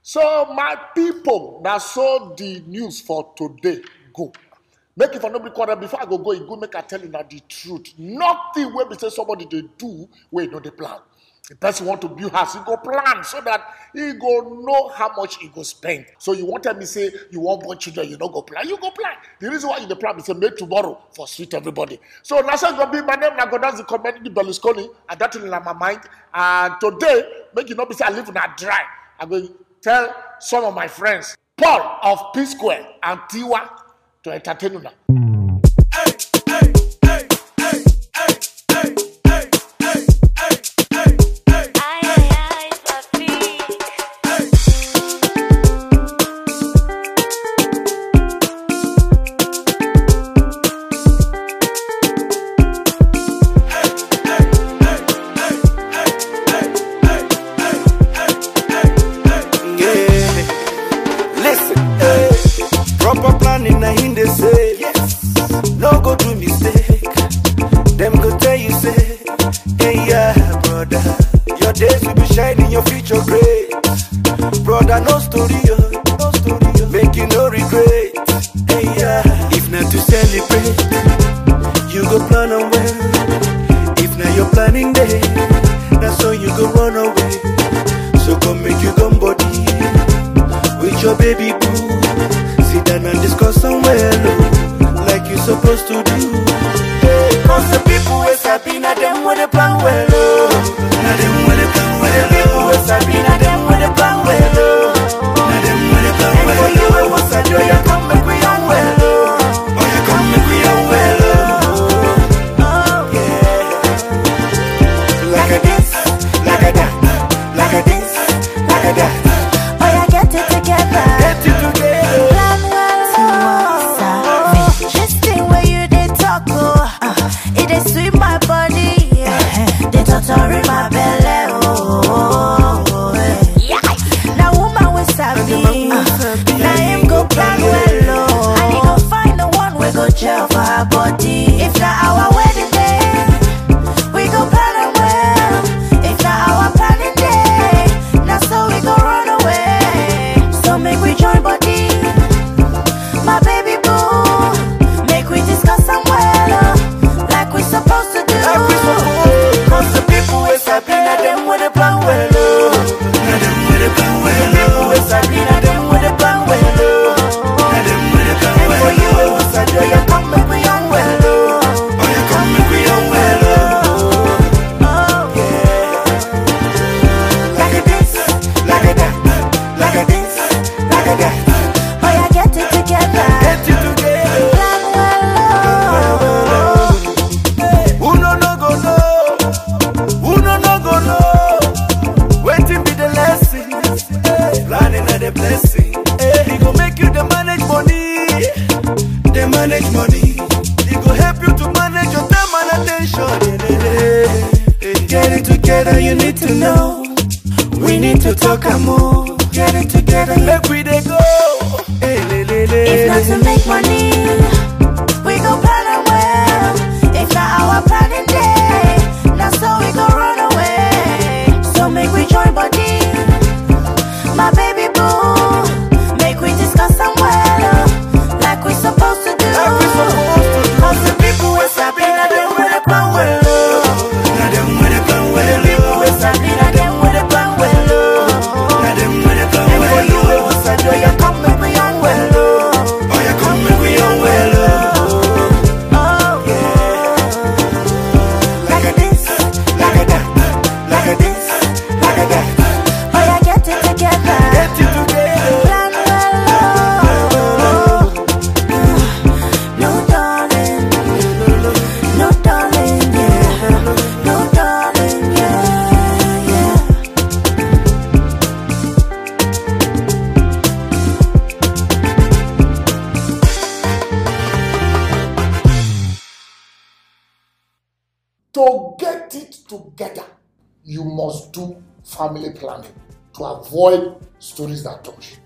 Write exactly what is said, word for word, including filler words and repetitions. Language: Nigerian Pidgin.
So my people, that's so the news for today go. Make it for nobody quarter before I go go, you go make I tell you that the truth. Nothing where we say somebody they do where you know the plan. The person want to build house, he go plan so that he go know how much he go spend. So you want me say you want born children, you don't go plan. You go plan. The reason why you the plan is say make tomorrow for sweet everybody. So now say gonna be my name, now go down the community Berlusconi, and that's in my mind. And today, make you not be say I live in a dry. I'm going to tell some of my friends, Paul of P Square and Tiwa to entertain you now. Hey, hey, hey, hey, hey, hey, hey, hey, hey, hey, hey. Ay, ay, ay, papi. Proper planning, I in they say, yes. No go do mistake. Them go tell you say, hey yeah, brother. Your days will be shining, your future great. Brother, no story, oh, no story, oh. Make you no regret. Hey yeah, if not to celebrate, you go plan on well. If not you're planning day, that's how you go run away. So come make you come body with your baby boo. Sit down and discuss somewhere low, like you supposed to do. Cause the people with Sabina, them with the plan well low. Now them with the plan well low. The people with Sabina, them with the plan well low. Now them with the plan well low. And for you it was a joy, you come make we on well low. Oh, you come make we on well low. Oh, yeah. Like a this, like a that, like a this, like a that. Oh, yeah, get it together. Get it together. Sweet my body, yeah. They torture my belly, oh, oh, yeah. Now woman with sabi, now him go plan well, oh. And he go find the one we go jail for her body. If not our wedding day, we go plan it well. If not our planning day, now so we go run away. So make we join body, my baby boo. Make we discuss some well, like we supposed to do. Like we supposed to. Cause the people with Sabina, them with the plan well low. Now them with the plan well low. The people with Sabina, them with the plan well low. Now them with the plan well low. And for you it was a joy, you come make we on well low. Oh, you come make we on well low. Oh, yeah. Like a this, like a that, like a this, like a that. Oh, yeah, get it together. Get it together. Plan well, Who no no go no? Who no no go no? Waiting be the lesson. Planning are the blessing. He go make you the manage money. The manage money. He go help you to manage your time and attention. Get it together, you need to know. We need to talk and more. Get it together, let we they go. if not to make money, we go plan it well. If not our planning day, now so we go run away. So make we join body, my baby boo. Make we discuss some well, like we supposed to do. Like we supposed to do. Cause the people with Sabina, them with the plan well. Now them with the plan well. The people with Sabina, them with the plan well. Now them with the plan And for well. you it was a joy, you come make me on well. Oh, you come make we on well. Oh, yeah. Like a this, like a that, like a this, like a that. Oh, yeah, get it together. Get it together. Plan well, no darling, no darling, yeah, no darling, yeah, yeah. To get it together, you must do family planning to avoid stories that touch.